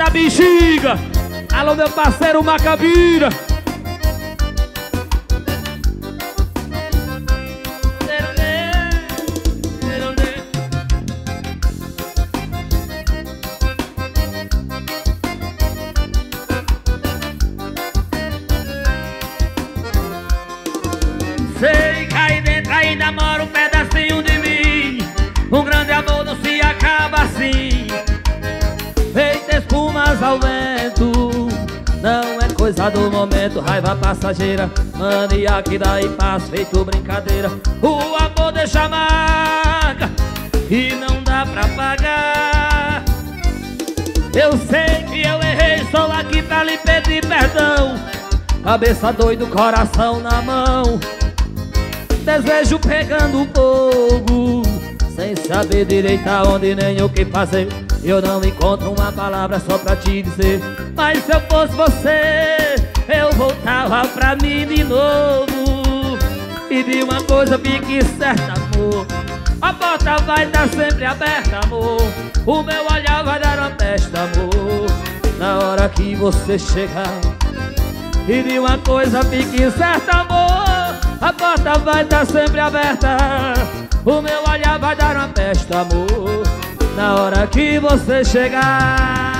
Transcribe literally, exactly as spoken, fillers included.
da bexiga. Alô, meu parceiro Macabira. Sei que aí dentro ainda mora um pedacinho de mim. Um grande amor não se acaba assim. Feita espumas ao vento, não é coisa do momento. Raiva passageira, mania que dá e passa, feito brincadeira. O amor deixa marca e não dá pra pagar. Eu sei que eu errei, estou aqui pra lhe pedir perdão. Cabeça doido, coração na mão, desejo pegando fogo, sem saber direito aonde nem o que fazer. Eu não encontro uma palavra só pra te dizer, mas se eu fosse você, eu voltava pra mim de novo. E de uma coisa fique certa, amor, a porta vai estar sempre aberta, amor. O meu olhar vai dar uma festa, amor, na hora que você chegar. E de uma coisa fique certa, amor, a porta vai estar sempre aberta. O meu olhar vai dar uma festa, amor, na hora que você chegar.